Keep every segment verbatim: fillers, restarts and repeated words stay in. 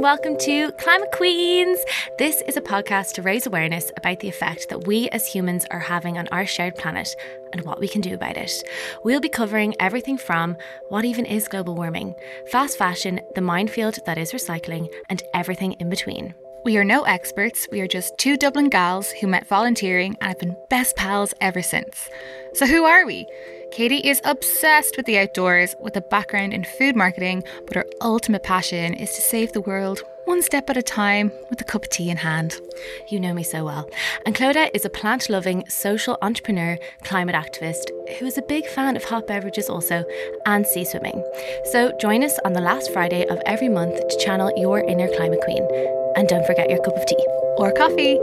welcome to Climate Queens. This is a podcast to raise awareness about the effect that we as humans are having on our shared planet and what we can do about it. We'll be covering everything from what even is global warming, fast fashion, the minefield that is recycling, and everything in between. We are no experts, we are just two Dublin gals who met volunteering and have been best pals ever since. So who are we? Katie is obsessed with the outdoors with a background in food marketing, but her ultimate passion is to save the world one step at a time with a cup of tea in hand. You know me so well. And Clodagh is a plant-loving social entrepreneur, climate activist, who is a big fan of hot beverages also, and sea swimming. So join us on the last Friday of every month to channel your inner climate queen. And don't forget your cup of tea. Or coffee.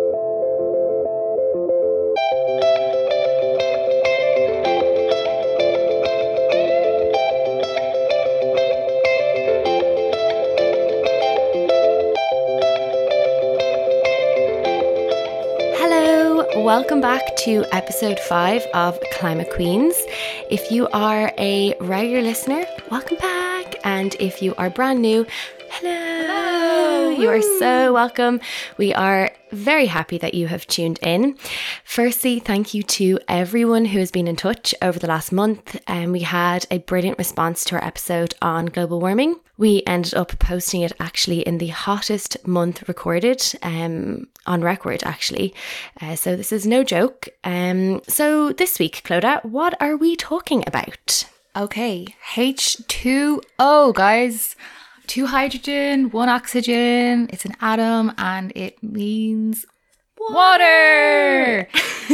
Welcome back to episode five of Climate Queens. If you are a regular listener, welcome back. And if you are brand new, hello. hello. You are so welcome. We are very happy that you have tuned in. Firstly, thank you to everyone who has been in touch over the last month. And um, we had a brilliant response to our episode on global warming. We ended up posting it actually in the hottest month recorded, um, on record actually. Uh, so this is no joke. Um, so this week, Clodagh, what are we talking about? Okay, H two O, guys. Two hydrogen, one oxygen. It's an atom and it means water. water.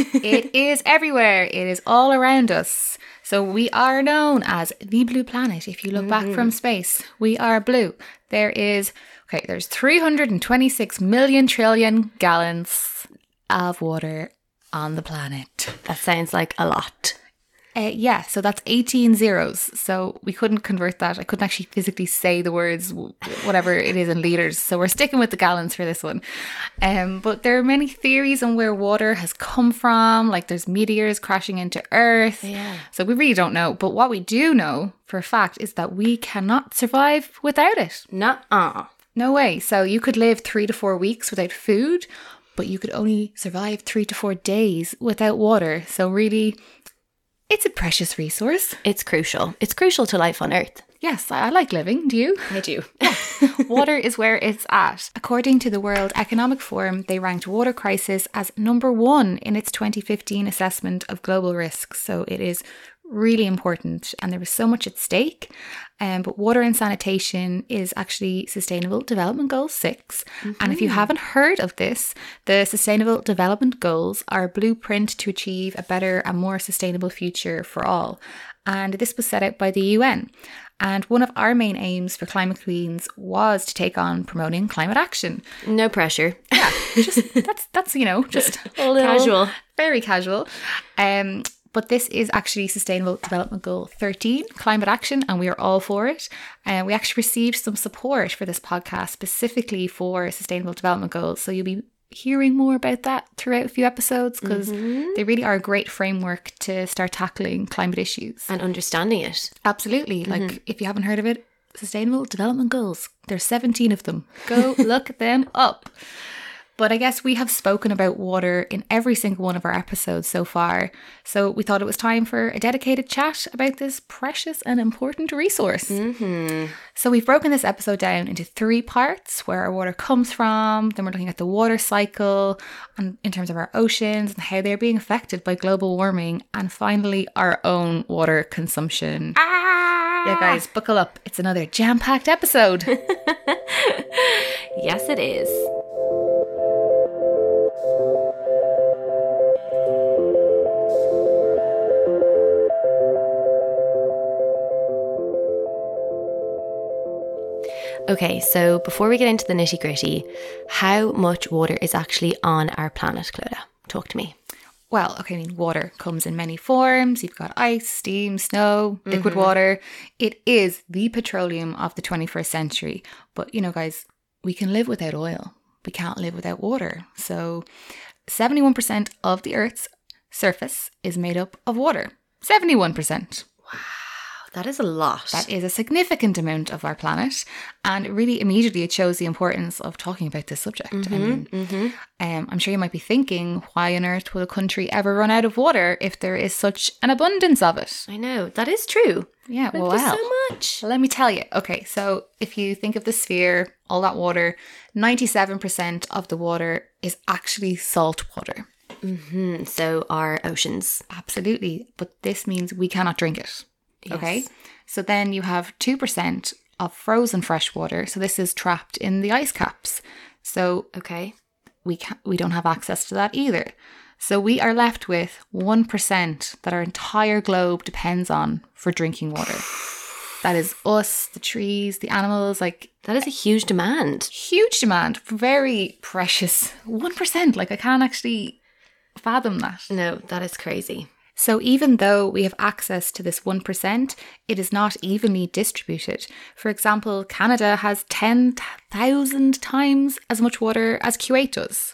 It is everywhere. It is all around us. So we are known as the blue planet. If you look mm-hmm. back from space, we are blue. There is, okay, there's three hundred twenty-six million trillion gallons of water on the planet. That sounds like a lot. Uh, yeah, so that's eighteen zeros. So we couldn't convert that. I couldn't actually physically say the words, whatever it is in litres. So we're sticking with the gallons for this one. Um, but there are many theories on where water has come from. Like there's meteors crashing into Earth. Yeah. So we really don't know. But what we do know for a fact is that we cannot survive without it. Nuh-uh. No way. So you could live three to four weeks without food, but you could only survive three to four days without water. So really, it's a precious resource. It's crucial. It's crucial to life on Earth. Yes, I like living. Do you? I do. Water is where it's at. According to the World Economic Forum, they ranked water crisis as number one in its twenty fifteen assessment of global risks. So it is really important and there was so much at stake. Um, but water and sanitation is actually Sustainable Development Goal six. Mm-hmm. And if you haven't heard of this, the Sustainable Development Goals are a blueprint to achieve a better and more sustainable future for all. And this was set out by the U N. And one of our main aims for Climate Queens was to take on promoting climate action. No pressure. Yeah, just that's, that's you know, just a little casual. Very casual. Um. But this is actually Sustainable Development Goal thirteen, climate action, and we are all for it. And uh, we actually received some support for this podcast specifically for Sustainable Development Goals. So you'll be hearing more about that throughout a few episodes because mm-hmm. they really are a great framework to start tackling climate issues. And understanding it. Absolutely. Mm-hmm. Like if you haven't heard of it, Sustainable Development Goals. There's seventeen of them. Go look them up. But I guess we have spoken about water in every single one of our episodes so far. So we thought it was time for a dedicated chat about this precious and important resource. Mm-hmm. So we've broken this episode down into three parts: where our water comes from, then we're looking at the water cycle, and in terms of our oceans and how they're being affected by global warming, and finally our own water consumption. Ah! Yeah, guys, buckle up. It's another jam-packed episode. Yes, it is. Okay, so before we get into the nitty gritty, how much water is actually on our planet, Clodagh? Talk to me. Well, okay, I mean, water comes in many forms. You've got ice, steam, snow, liquid mm-hmm. water. It is the petroleum of the twenty-first century. But, you know, guys, we can live without oil. We can't live without water. So seventy-one percent of the Earth's surface is made up of water. seventy-one percent. Wow, That is a lot. That is a significant amount of our planet. And really immediately it shows the importance of talking about this subject. Mm-hmm, I mean, mm-hmm. um, I'm sure you might be thinking, why on earth will a country ever run out of water if there is such an abundance of it? I know, that is true. Yeah, But well, there's well. so much. Let me tell you. Okay, so if you think of the sphere, all that water, ninety-seven percent of the water is actually salt water. Mm-hmm. So our oceans. Absolutely. But this means we cannot drink it. Yes. Okay. So then you have two percent of frozen fresh water. So this is trapped in the ice caps. So Okay. we can't, we don't have access to that either. So we are left with one percent that our entire globe depends on for drinking water. That is us, the trees, the animals, like That is a huge demand. huge demand, very precious. one percent, like I can't actually fathom that. No, that is crazy. So even though we have access to this one percent, it is not evenly distributed. For example, Canada has ten thousand times as much water as Kuwait does.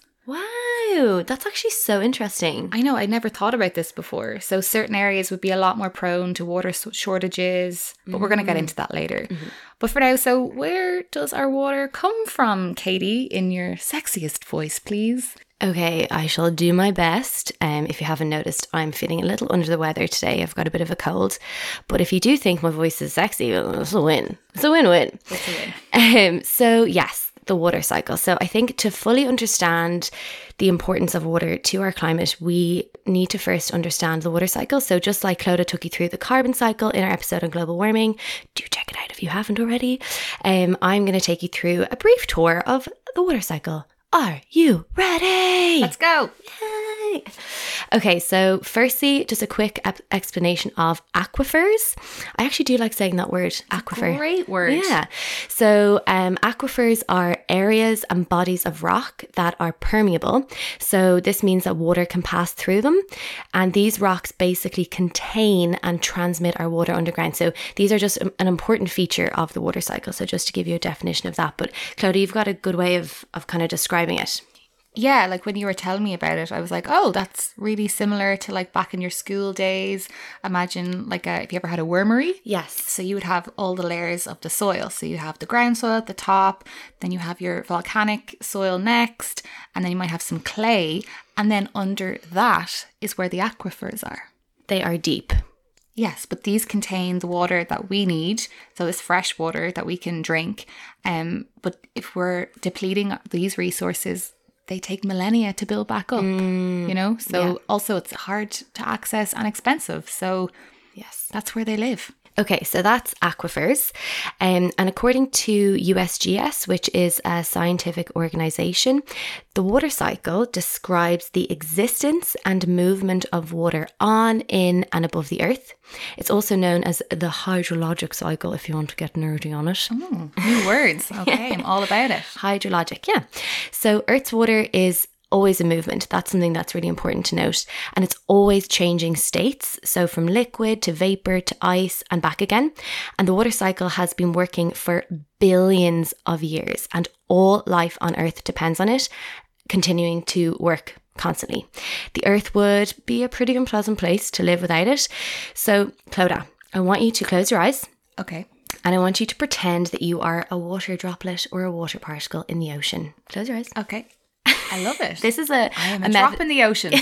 Wow, that's actually so interesting. I know, I never thought about this before. So certain areas would be a lot more prone to water shortages, but we're going to get into that later. Mm-hmm. But for now, so where does our water come from, Katie? In your sexiest voice, please. Okay, I shall do my best. Um, if you haven't noticed, I'm feeling a little under the weather today. I've got a bit of a cold. But if you do think my voice is sexy, well, it's a win. It's a win-win. It's a win. Um, so yes, the water cycle. So I think to fully understand the importance of water to our climate, we need to first understand the water cycle. So just like Clodagh took you through the carbon cycle in our episode on global warming, do check it out if you haven't already. Um, I'm going to take you through a brief tour of the water cycle. Are you ready? Let's go. Yay. Okay, so firstly, just a quick ep- explanation of aquifers. I actually do like saying that word, aquifer. Great word. Yeah. So um, aquifers are areas and bodies of rock that are permeable. So this means that water can pass through them. And these rocks basically contain and transmit our water underground. So these are just an important feature of the water cycle. So just to give you a definition of that. But Clodagh, you've got a good way of, of kind of describing it. Yeah, like when you were telling me about it, I was like, oh, that's really similar to like back in your school days. Imagine like a, if you ever had a wormery. Yes. So you would have all the layers of the soil. So you have the ground soil at the top, then you have your volcanic soil next, and then you might have some clay. And then under that is where the aquifers are. They are deep. Yes, but these contain the water that we need. So it's fresh water that we can drink. Um, but if we're depleting these resources, they take millennia to build back up, mm, you know? So yeah. Also it's hard to access and expensive. So yes, that's where they live. Okay, so that's aquifers. Um, and according to U S G S, which is a scientific organisation, the water cycle describes the existence and movement of water on, in and above the earth. It's also known as the hydrologic cycle, if you want to get nerdy on it. Oh, new words. Okay, yeah. I'm all about it. Hydrologic, yeah. So Earth's water is always a movement. That's something that's really important to note. And it's always changing states. So from liquid to vapor to ice and back again. And the water cycle has been working for billions of years. And all life on Earth depends on it, continuing to work constantly. The Earth would be a pretty unpleasant place to live without it. So Clodagh, I want you to close your eyes. Okay. And I want you to pretend that you are a water droplet or a water particle in the ocean. Close your eyes. Okay. I love it. This is a, I am a, a drop method- in the ocean.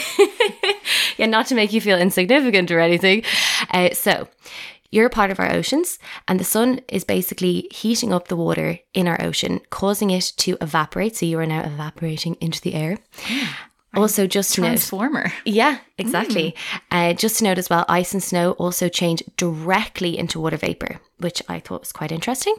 Yeah, not to make you feel insignificant or anything. Uh, so you're a part of our oceans, and the sun is basically heating up the water in our ocean, causing it to evaporate. So you are now evaporating into the air. Mm. Also, just to Transformer. note, yeah, exactly. Mm. Uh, just to note as well, ice and snow also change directly into water vapor, which I thought was quite interesting.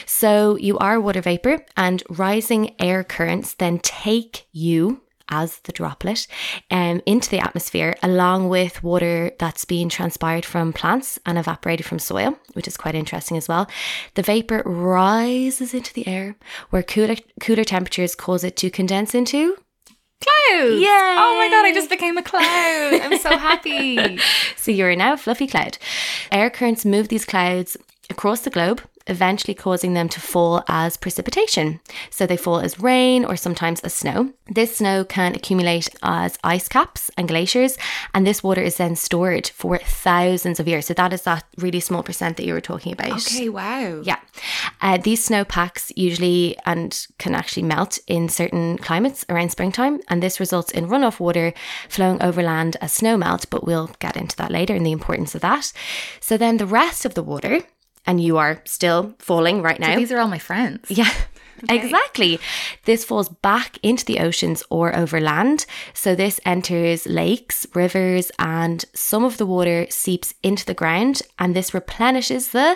So you are water vapor, and rising air currents then take you as the droplet um, into the atmosphere, along with water that's being transpired from plants and evaporated from soil, which is quite interesting as well. The vapor rises into the air, where cooler cooler temperatures cause it to condense into clouds. Yay! Oh my god, I just became a cloud. I'm so happy. So you're now a fluffy cloud. Air currents move these clouds across the globe, eventually causing them to fall as precipitation. So they fall as rain or sometimes as snow. This snow can accumulate as ice caps and glaciers, and this water is then stored for thousands of years. So that is that really small percent that you were talking about. Okay, wow. Yeah. Uh, these snowpacks usually and can actually melt in certain climates around springtime, and this results in runoff water flowing over land as snow melt, but we'll get into that later and the importance of that. So then the rest of the water, and you are still falling right now. So these are all my friends. Yeah. Okay. Exactly. This falls back into the oceans or over land. So this enters lakes, rivers, and some of the water seeps into the ground, and this replenishes the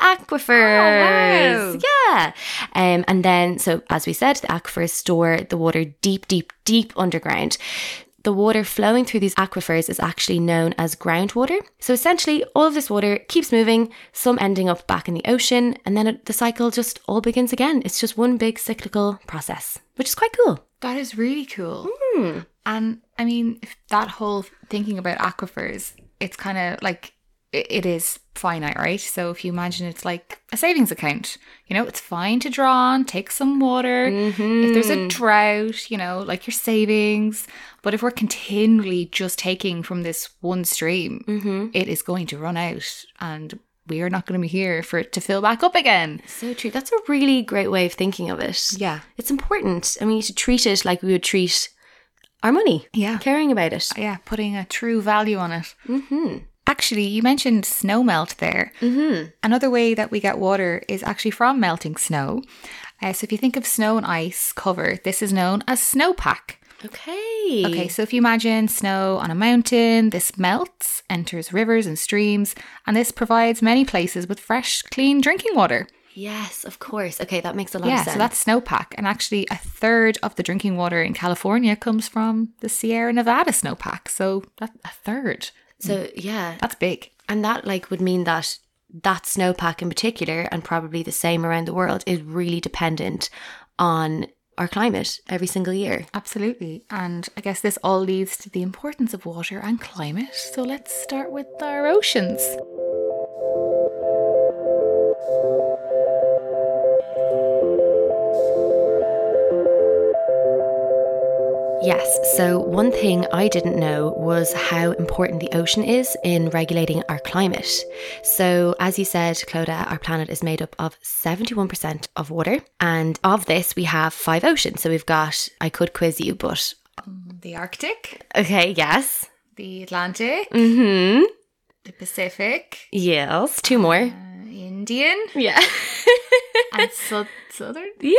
aquifers. Oh, wow. Yeah. Um, and then, so as we said, the aquifers store the water deep, deep, deep underground. The water flowing through these aquifers is actually known as groundwater. So essentially, all of this water keeps moving, some ending up back in the ocean, and then it, the cycle just all begins again. It's just one big cyclical process, which is quite cool. That is really cool. Mm. And I mean, if that whole thinking about aquifers, it's kind of like, it, it is finite, right? So if you imagine it's like a savings account, you know, it's fine to draw on, take some water. Mm-hmm. If there's a drought, you know, like your savings. But if we're continually just taking from this one stream, Mm-hmm. it is going to run out, and we are not going to be here for it to fill back up again. So true. That's a really great way of thinking of it. Yeah. It's important. And we need to treat it like we would treat our money. Yeah. Caring about it. Yeah, putting a true value on it. Mm-hmm. Actually, you mentioned snow melt there. Mm-hmm. Another way that we get water is actually from melting snow. Uh, so if you think of snow and ice cover, this is known as snowpack. Okay. Okay, so if you imagine snow on a mountain, this melts, enters rivers and streams, and this provides many places with fresh, clean drinking water. Yes, of course. Okay, that makes a lot Yeah, of sense. so that's snowpack. And actually, a third of the drinking water in California comes from the Sierra Nevada snowpack. So that's a third. So, yeah. That's big. And that like would mean that that snowpack in particular, and probably the same around the world, is really dependent on our climate every single year. Absolutely. And I guess this all leads to the importance of water and climate. So let's start with our oceans. Yes, so one thing I didn't know was how important the ocean is in regulating our climate. So as you said, Clodagh, our planet is made up of seventy-one percent of water. And of this, we have five oceans. So we've got, I could quiz you, but... The Arctic. Okay, yes. The Atlantic. Mm-hmm. The Pacific. Yes, two more. Uh, Indian. Yeah. And so- Southern. Yes,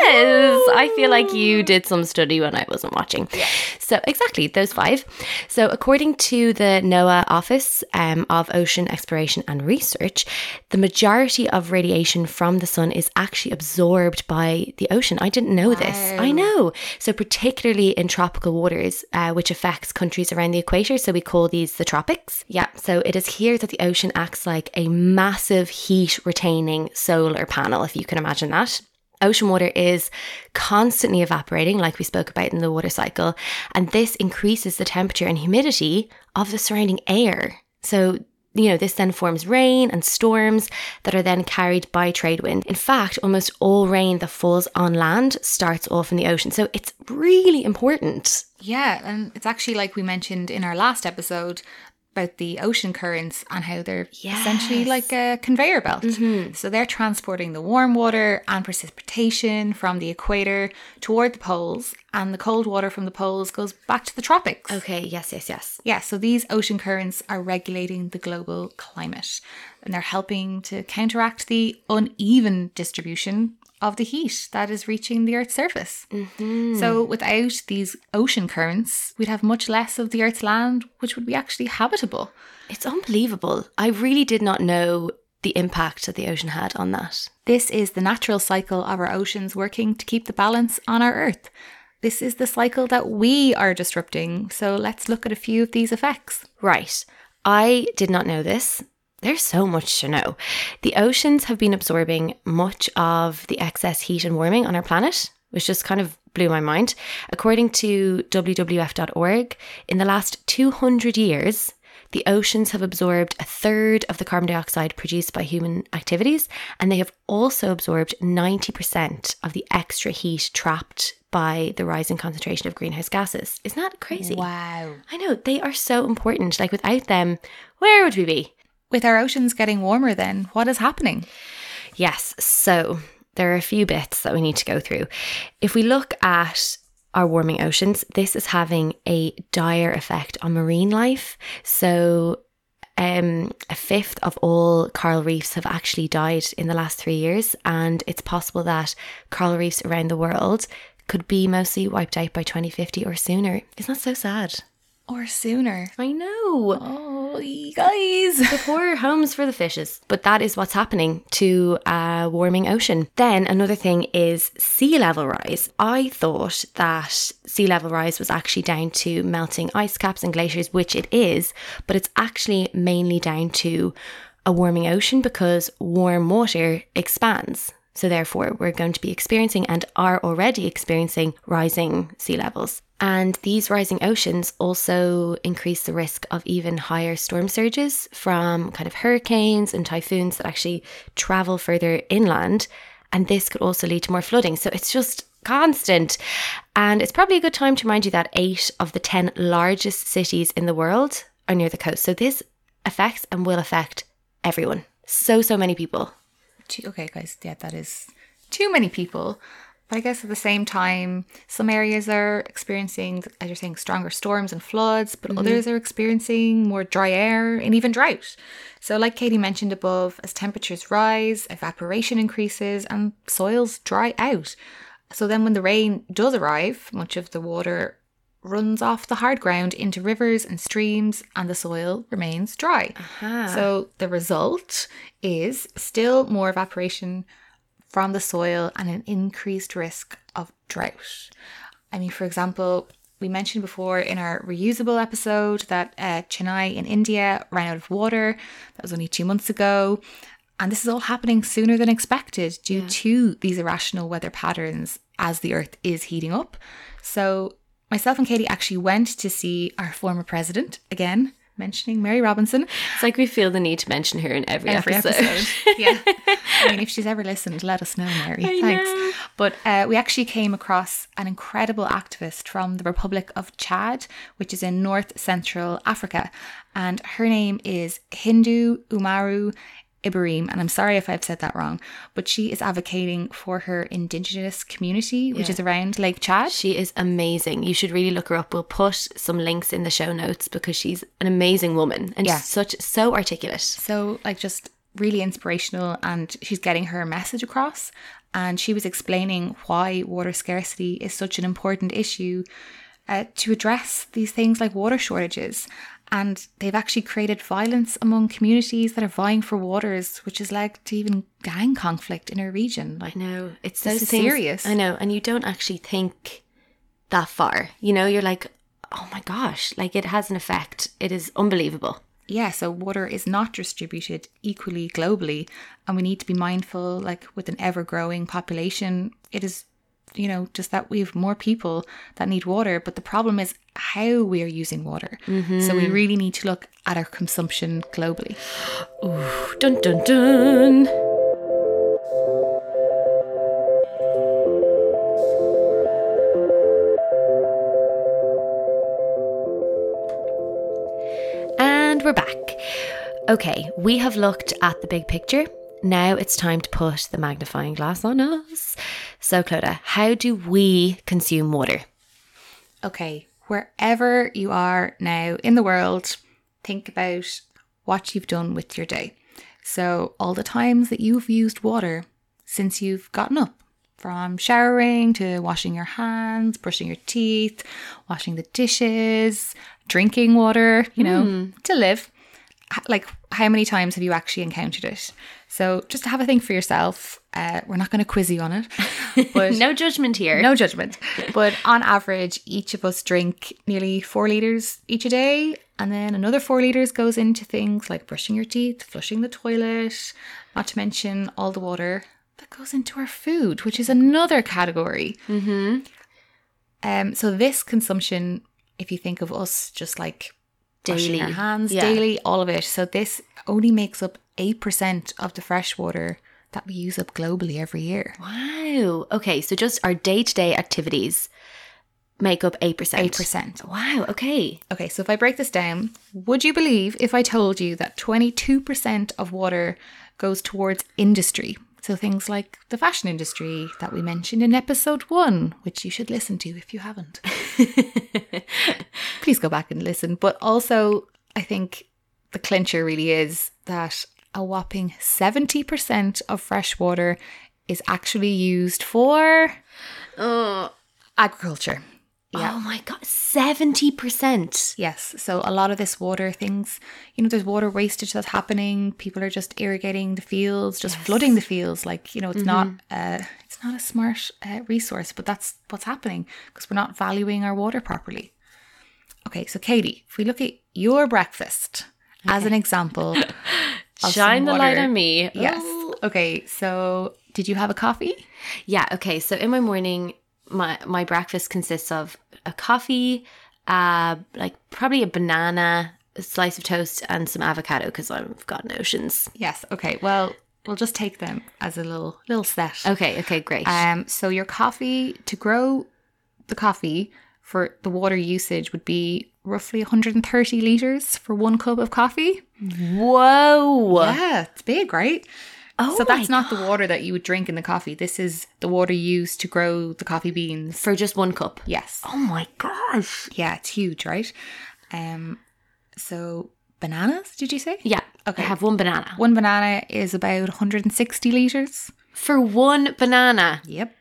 I feel like you did some study when I wasn't watching. Yeah. So exactly, those five. So according to the NOAA Office um, of Ocean Exploration and Research, the majority of radiation from the sun is actually absorbed by the ocean. I didn't know Wow. this. I know. So particularly in tropical waters, uh, which affects countries around the equator. So we call these the tropics. Yeah. So it is here that the ocean acts like a massive heat retaining solar panel, if you can imagine that. Ocean water is constantly evaporating, like we spoke about in the water cycle, and this increases the temperature and humidity of the surrounding air. So, you know, this then forms rain and storms that are then carried by trade wind. In fact, almost all rain that falls on land starts off in the ocean. So it's really important. Yeah, and it's actually like we mentioned in our last episode about the ocean currents and how they're Yes. essentially like a conveyor belt. Mm-hmm. So they're transporting the warm water and precipitation from the equator toward the poles, and the cold water from the poles goes back to the tropics. Okay, yes, yes, yes. Yeah, so these ocean currents are regulating the global climate, and they're helping to counteract the uneven distribution of the heat that is reaching the Earth's surface. Mm-hmm. So without these ocean currents, we'd have much less of the Earth's land, which would be actually habitable. It's unbelievable. I really did not know the impact that the ocean had on that. This is the natural cycle of our oceans working to keep the balance on our Earth. This is the cycle that we are disrupting. So let's look at a few of these effects. Right. I did not know this. There's so much to know. The oceans have been absorbing much of the excess heat and warming on our planet, which just kind of blew my mind. According to W W F dot org, in the last two hundred years, The oceans have absorbed a third of the carbon dioxide produced by human activities, and they have also absorbed ninety percent of the extra heat trapped by the rising concentration of greenhouse gases. Isn't that crazy? Wow. I know, they are so important. Like, without them, where would we be? With our oceans getting warmer then, what is happening? Yes, so there are a few bits that we need to go through. If we look at our warming oceans, this is having a dire effect on marine life. So um, a fifth of all coral reefs have actually died in the last three years. And it's possible that coral reefs around the world could be mostly wiped out by twenty fifty or sooner. Isn't that so sad? Or sooner. I know. Oh, you guys. The poor homes for the fishes. But that is what's happening to a warming ocean. Then another thing is sea level rise. I thought that sea level rise was actually down to melting ice caps and glaciers, which it is, but it's actually mainly down to a warming ocean because warm water expands. So therefore, we're going to be experiencing and are already experiencing rising sea levels. And these rising oceans also increase the risk of even higher storm surges from kind of hurricanes and typhoons that actually travel further inland. And this could also lead to more flooding. So it's just constant. And it's probably a good time to remind you that eight of the ten largest cities in the world are near the coast. So this affects and will affect everyone. So, so many people. Okay, guys, yeah, that is too many people. But I guess at the same time, some areas are experiencing, as you're saying, stronger storms and floods, but mm-hmm. others are experiencing more dry air and even drought. So like Katie mentioned above, as temperatures rise, evaporation increases and soils dry out. So then when the rain does arrive, much of the water runs off the hard ground into rivers and streams and the soil remains dry. Uh-huh. So the result is still more evaporation from the soil and an increased risk of drought. I mean, for example, we mentioned before in our reusable episode that uh, Chennai in India ran out of water. That was only two months ago. And this is all happening sooner than expected due yeah. to these irrational weather patterns as the earth is heating up. So myself and Katie actually went to see our former president, again, mentioning Mary Robinson. It's like we feel the need to mention her in every, every episode. episode. Yeah. I mean, if she's ever listened, let us know, Mary. I Thanks. Know. But uh, we actually came across an incredible activist from the Republic of Chad, which is in North Central Africa. And her name is Hindu Umaru Ibrahim, and I'm sorry if I've said that wrong, but she is advocating for her indigenous community, which yeah. is around Lake Chad. She is amazing. You should really look her up. We'll put some links in the show notes because she's an amazing woman and yeah. such so articulate. So like just really inspirational, and she's getting her message across. And she was explaining why water scarcity is such an important issue uh, to address these things like water shortages. And they've actually created violence among communities that are vying for waters, which has led to even gang conflict in our region. Like, I know. It's so things, serious. I know. And you don't actually think that far. You know, you're like, oh my gosh, like it has an effect. It is unbelievable. Yeah, so water is not distributed equally globally. And we need to be mindful, like with an ever-growing population, it is, you know, just that we have more people that need water. But the problem is how we are using water. Mm-hmm. So we really need to look at our consumption globally. Ooh, dun dun dun. And we're back. Okay, we have looked at the big picture. Now it's time to put the magnifying glass on us. So, Clodagh, how do we consume water? Okay, wherever you are now in the world, think about what you've done with your day. So, all the times that you've used water since you've gotten up, from showering to washing your hands, brushing your teeth, washing the dishes, drinking water, you know, mm. to live. Like, how many times have you actually encountered it? So just to have a think for yourself. Uh, we're not going to quiz you on it. But no judgment here. No judgment. But on average, each of us drink nearly four litres each a day. And then another four litres goes into things like brushing your teeth, flushing the toilet, not to mention all the water that goes into our food, which is another category. Mm-hmm. Um, so this consumption, if you think of us just like washing Daily. our hands Yeah. daily, all of it. So this only makes up eight percent of the fresh water that we use up globally every year. Wow. Okay, so just our day-to-day activities make up eight percent. eight percent. Wow, okay. Okay, so if I break this down, would you believe if I told you that twenty-two percent of water goes towards industry? So things like the fashion industry that we mentioned in episode one, which you should listen to if you haven't. Please go back and listen. But also, I think the clincher really is that a whopping seventy percent of fresh water is actually used for Oh, agriculture. Yeah. oh my God, seventy percent. Yes. So a lot of this water things, you know, there's water wastage that's happening. People are just irrigating the fields, just Yes. flooding the fields. Like, you know, it's Mm-hmm. not uh, it's not a smart uh, resource, but that's what's happening because we're not valuing our water properly. Okay, so Katie, if we look at your breakfast as an example, of Shine some the light water- on me. Yes. Oh. Okay, so did you have a coffee? Yeah, okay. So in my morning, my my breakfast consists of a coffee, uh, like probably a banana, a slice of toast, and some avocado because I've got notions. Yes. Okay. Well, we'll just take them as a little little set. Okay, okay, great. Um, so your coffee, to grow the coffee for the water usage would be roughly one hundred thirty litres for one cup of coffee. Whoa. Yeah, it's big, right? Oh, so that's my not the water that you would drink in the coffee. This is the water used to grow the coffee beans. For just one cup. Yes. Oh my gosh. Yeah, it's huge, right? Um, so bananas, did you say? Yeah. Okay. I have one banana. One banana is about one hundred sixty litres. For one banana. Yep.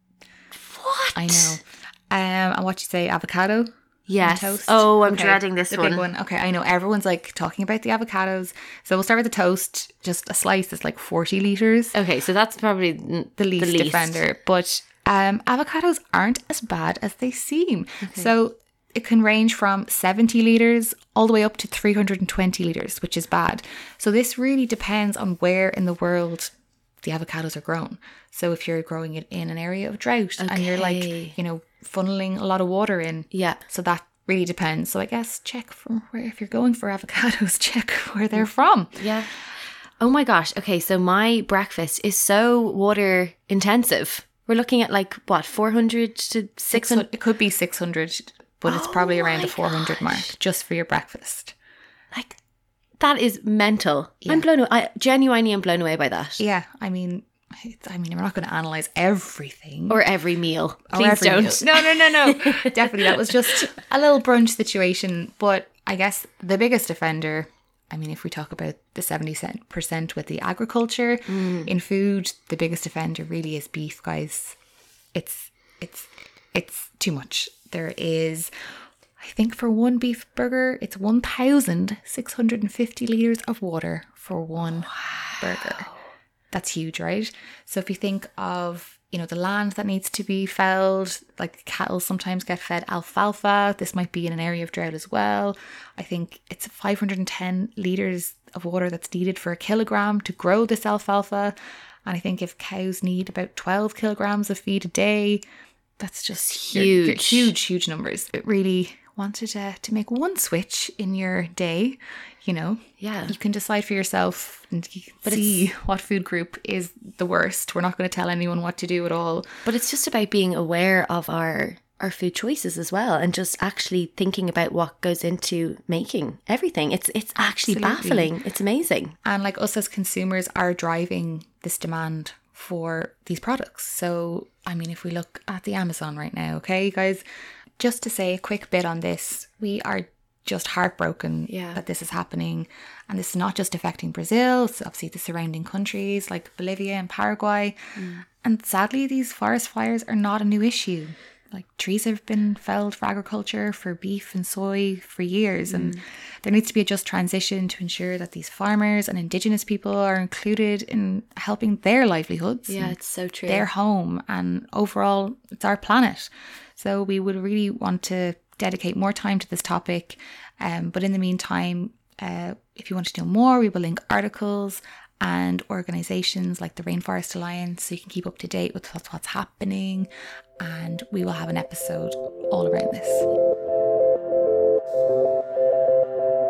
What? I know. Um, and what you say, avocado? Yes. Toast. Oh, I'm Okay, dreading this the one. big one. Okay, I know everyone's like talking about the avocados. So we'll start with the toast. Just a slice is like forty litres. Okay, so that's probably n- The least, defender. But um, avocados aren't as bad as they seem. So it can range from seventy litres all the way up to three hundred twenty litres, which is bad. So this really depends on where in the world the avocados are grown. So if you're growing it in an area of drought and you're Okay. like, you know, funneling a lot of water in. Yeah. So that really depends. So I guess check from where, if you're going for avocados, check where they're from. Yeah. Oh my gosh. Okay, so my breakfast is so water intensive. We're looking at like what, four hundred to six hundred? It could be six hundred, but it's Oh probably around my the four hundred mark just for your breakfast. Like, that is mental. I'm blown away. I genuinely am blown away by that. Yeah, I mean, it's, I mean, we're not going to analyze everything. Or every meal. Or Please every don't. meal. No, no, no, no. Definitely. That was just a little brunch situation. But I guess the biggest offender, I mean, if we talk about the seventy percent with the agriculture in food, the biggest offender really is beef, guys. It's, it's, it's too much. There is, I think for one beef burger, it's one thousand six hundred fifty litres of water for one burger. That's huge, right? So if you think of, you know, the land that needs to be felled, like cattle sometimes get fed alfalfa. This might be in an area of drought as well. I think it's five hundred ten litres of water that's needed for a kilogram to grow this alfalfa. And I think if cows need about twelve kilograms of feed a day, that's just you're- you're Huge. huge, huge numbers. It really wanted uh, to make one switch in your day, you know. Yeah. You can decide for yourself and you can see what food group is the worst. We're not going to tell anyone what to do at all. But it's just about being aware of our our food choices as well, and just actually thinking about what goes into making everything. It's it's actually Absolutely. baffling. It's amazing. And like us as consumers are driving this demand for these products. So, I mean, if we look at the Amazon right now, okay, guys, just to say a quick bit on this, we are just heartbroken Yeah. that this is happening. And this is not just affecting Brazil, it's obviously the surrounding countries like Bolivia and Paraguay. And sadly, these forest fires are not a new issue. Like, trees have been felled for agriculture, for beef and soy for years. And there needs to be a just transition to ensure that these farmers and indigenous people are included in helping their livelihoods. Yeah, and it's so true. their home, and overall it's our planet. So we would really want to dedicate more time to this topic. Um, but in the meantime, uh, if you want to know more, we will link articles and organisations like the Rainforest Alliance so you can keep up to date with what's, what's happening. And we will have an episode all around this.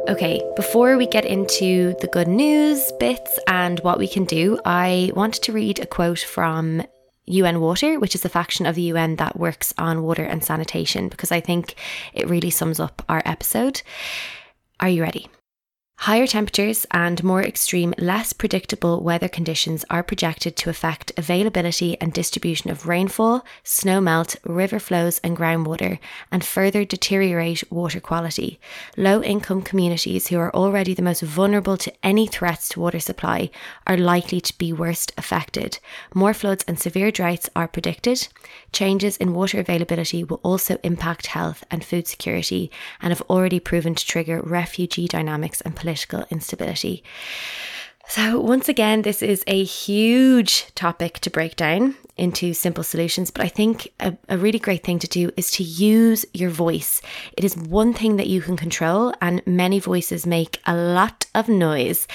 Okay, before we get into the good news bits and what we can do, I wanted to read a quote from U N Water, which is the faction of the U N that works on water and sanitation, because I think it really sums up our episode. Are you ready? Higher temperatures and more extreme, less predictable weather conditions are projected to affect availability and distribution of rainfall, snow melt, river flows and groundwater, and further deteriorate water quality. Low-income communities who are already the most vulnerable to any threats to water supply are likely to be worst affected. More floods and severe droughts are predicted. Changes in water availability will also impact health and food security and have already proven to trigger refugee dynamics and political instability. So once again, this is a huge topic to break down into simple solutions, but I think a, a really great thing to do is to use your voice. It is one thing that you can control, and many voices make a lot of noise.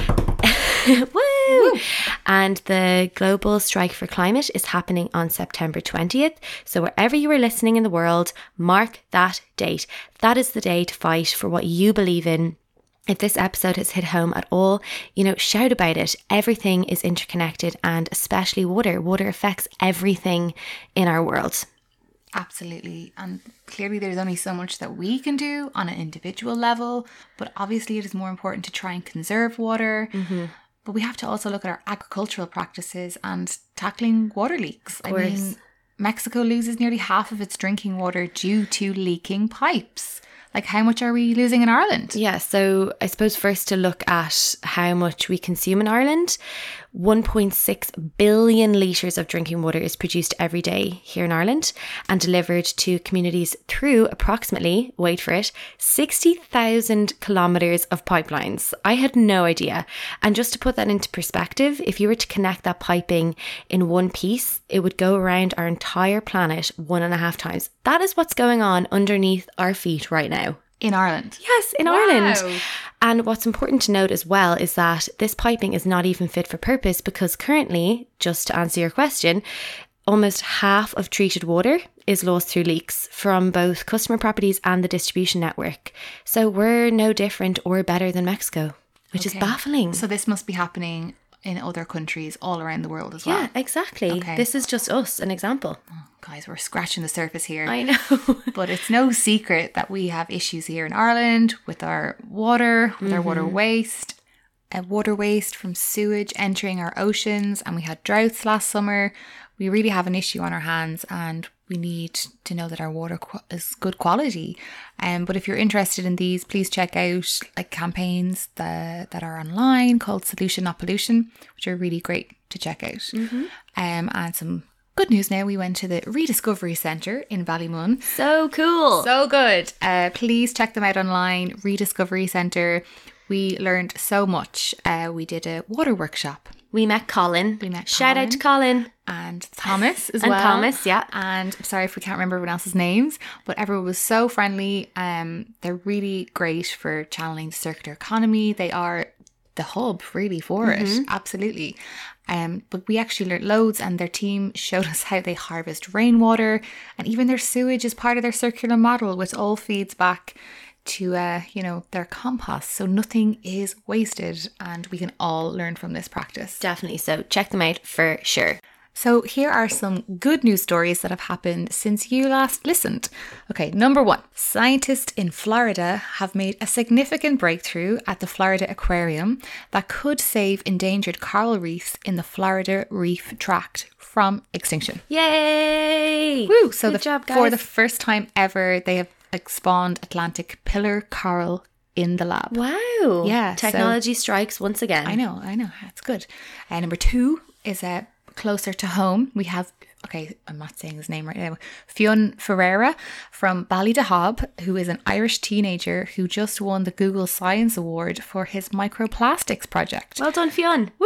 Woo! Woo! And the Global Strike for Climate is happening on September twentieth. So wherever you are listening in the world, mark that date. That is the day to fight for what you believe in. If this episode has hit home at all, you know, shout about it. Everything is interconnected, and especially water. Water affects everything in our world. Absolutely. And clearly there's only so much that we can do on an individual level, but obviously it is more important to try and conserve water. Mm-hmm. But we have to also look at our agricultural practices and tackling water leaks. Of course. I mean, Mexico loses nearly half of its drinking water due to leaking pipes. Like, how much are we losing in Ireland? Yeah, so I suppose first to look at how much we consume in Ireland. one point six billion litres of drinking water is produced every day here in Ireland and delivered to communities through approximately, wait for it, sixty thousand kilometres of pipelines. I had no idea. And just to put that into perspective, if you were to connect that piping in one piece, it would go around our entire planet one and a half times. That is what's going on underneath our feet right now. In Ireland? Yes, in wow. Ireland. And what's important to note as well is that this piping is not even fit for purpose, because currently, just to answer your question, almost half of treated water is lost through leaks from both customer properties and the distribution network. So we're no different or better than Mexico, which okay. is baffling. So this must be happening in other countries all around the world as well. Yeah, exactly. Okay. This is just us, an example. Oh, guys, we're scratching the surface here. I know. But it's no secret that we have issues here in Ireland with our water, with mm-hmm. our water waste, uh, water waste from sewage entering our oceans, and we had droughts last summer. We really have an issue on our hands, and we need to know that our water qu- is good quality. Um, but if you're interested in these, please check out like campaigns that, that are online called Solution Not Pollution, which are really great to check out. Mm-hmm. Um, and some good news now, we went to the Rediscovery Centre in Ballymun. So cool. So good. Uh, please check them out online, Rediscovery Centre. We learned so much. Uh, we did a water workshop. We met Colin. We met Shout Colin. out to Colin. And Thomas as and well. And Thomas, yeah. And I'm sorry if we can't remember everyone else's names, but everyone was so friendly. Um, they're really great for channeling the circular economy. They are the hub really for mm-hmm. it. Absolutely. Um, but we actually learned loads, and their team showed us how they harvest rainwater, and even their sewage is part of their circular model, which all feeds back to, uh, you know, their compost. So nothing is wasted, and we can all learn from this practice. Definitely. So check them out for sure. So here are some good news stories that have happened since you last listened. Okay, number one. Scientists in Florida have made a significant breakthrough at the Florida Aquarium that could save endangered coral reefs in the Florida Reef Tract from extinction. Yay! Woo! So good the, job, guys. For the first time ever, they have like, spawned Atlantic pillar coral in the lab. Wow. Yeah. Technology so, strikes once again. I know, I know. That's good. Uh, number two is a... Uh, closer to home, we have, okay, I'm not saying his name right now, Fionn Ferreira from Ballydehob, who is an Irish teenager who just won the Google Science Award for his microplastics project. Well done, Fionn. Woo!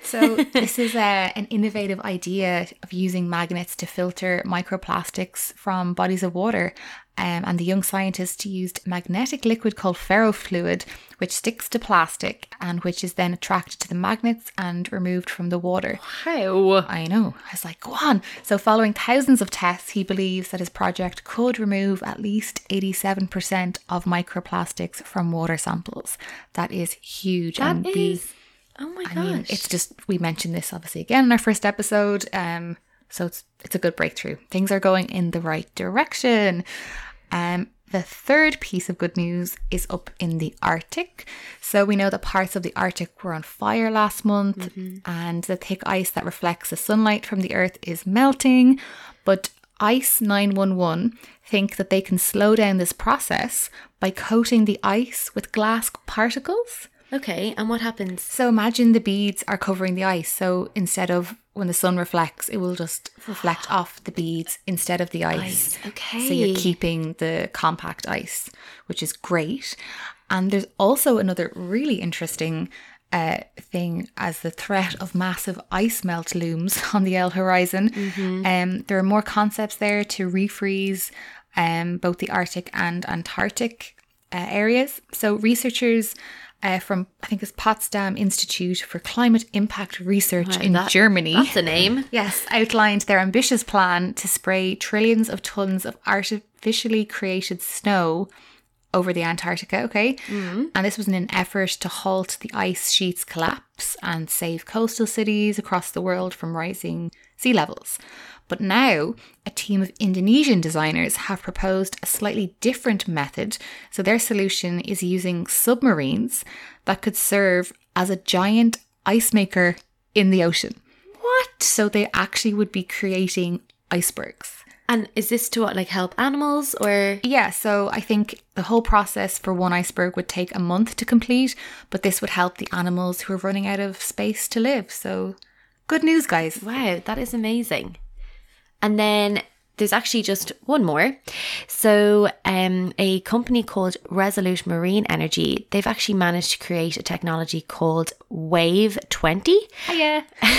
So this is a, an innovative idea of using magnets to filter microplastics from bodies of water. Um, and the young scientists used magnetic liquid called ferrofluid, which sticks to plastic and which is then attracted to the magnets and removed from the water. How? I know. I was like, go on. So following thousands of tests, he believes that his project could remove at least eighty-seven percent of microplastics from water samples. That is huge. That and is... the, oh my gosh. I mean, it's just, we mentioned this obviously again in our first episode. Um, so it's it's a good breakthrough. Things are going in the right direction. Um, the third piece of good news is up in the Arctic. So we know that parts of the Arctic were on fire last month, mm-hmm. and the thick ice that reflects the sunlight from the Earth is melting. But Ice nine one one think that they can slow down this process by coating the ice with glass particles. Okay, and what happens? So imagine the beads are covering the ice. So instead of when the sun reflects, it will just reflect off the beads instead of the ice. Ice. Okay. So you're keeping the compact ice, which is great. And there's also another really interesting uh, thing as the threat of massive ice melt looms on the L horizon. Mm-hmm. Um, there are more concepts there to refreeze um, both the Arctic and Antarctic uh, areas. So researchers Uh, from, I think it's Potsdam Institute for Climate Impact Research wow, in that, Germany. That's a name. Yes, outlined their ambitious plan to spray trillions of tons of artificially created snow over the Antarctica, okay? Mm-hmm. And this was in an effort to halt the ice sheet's collapse and save coastal cities across the world from rising sea levels. But now, a team of Indonesian designers have proposed a slightly different method. So their solution is using submarines that could serve as a giant ice maker in the ocean. What? So they actually would be creating icebergs. And is this to what, like help animals or? Yeah, so I think the whole process for one iceberg would take a month to complete, but this would help the animals who are running out of space to live. So good news, guys. Wow, that is amazing. And then there's actually just one more. So um, a company called Resolute Marine Energy, they've actually managed to create a technology called Wave twenty. Hiya.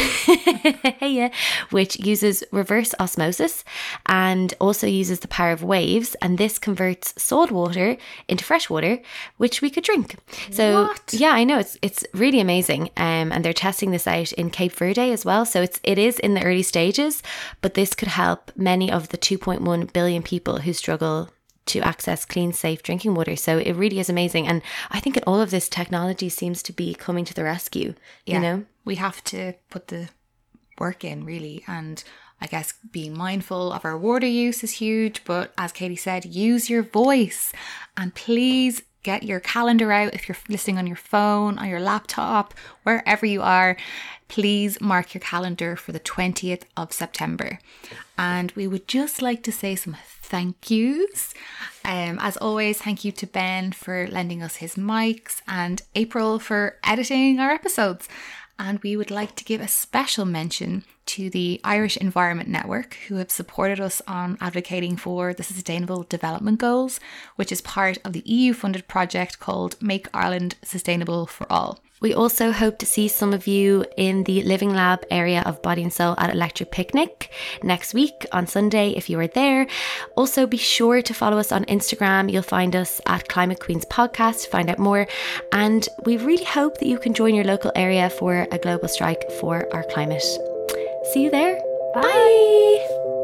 Hiya. Which uses reverse osmosis and also uses the power of waves. And this converts salt water into fresh water, which we could drink. So what? Yeah, I know. It's it's really amazing. Um, and they're testing this out in Cape Verde as well. So it's it is in the early stages, but this could help many of the two point one billion people who struggle to access clean, safe drinking water. So it really is amazing. And I think in all of this, technology seems to be coming to the rescue, yeah, you know? We have to put the work in, really. And I guess being mindful of our water use is huge. But as Katie said, use your voice. And please get your calendar out. If you're listening on your phone, on your laptop, wherever you are, please mark your calendar for the twentieth of September. And we would just like to say some thank yous. Um, as always, thank you to Ben for lending us his mics and April for editing our episodes. And we would like to give a special mention to the Irish Environment Network, who have supported us on advocating for the Sustainable Development Goals, which is part of the E U-funded project called Make Ireland Sustainable for All. We also hope to see some of you in the Living Lab area of Body and Soul at Electric Picnic next week on Sunday if you are there. Also, be sure to follow us on Instagram. You'll find us at Climate Queens Podcast to find out more. And we really hope that you can join your local area for a global strike for our climate. See you there. Bye. Bye.